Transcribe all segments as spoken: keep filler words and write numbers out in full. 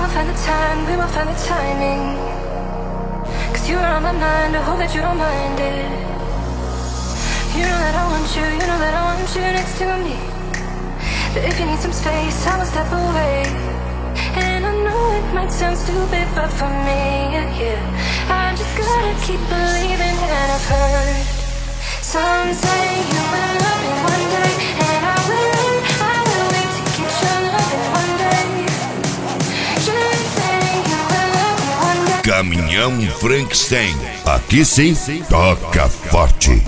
find the time, we will find the timing. Cause you're on my mind, I hope that you don't mind it. You know that I want you, you know that I want you next to me. That if you need some space, I will step away. And I know it might sound stupid, but for me, yeah, yeah, I just gotta keep believing. And I've heard some say you will love me one day, and I will wait, I will wait to get your loving one day. Just say you will love me one day. Caminhão Frankenstein, aqui sim, toca forte.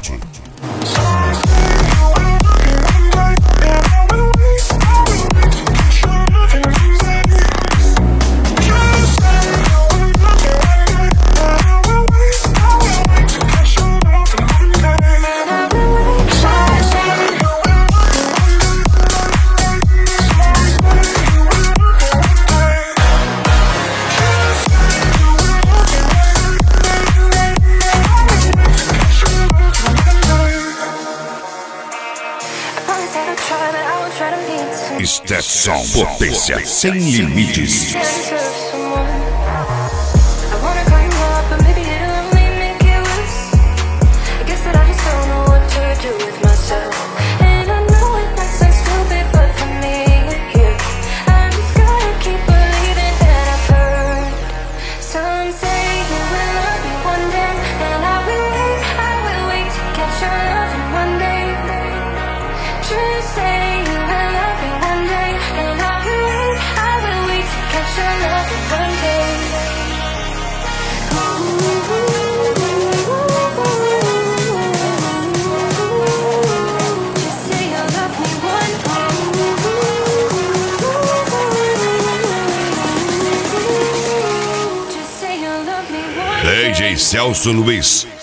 Stetson, potência sem limites. D J Celso Luiz,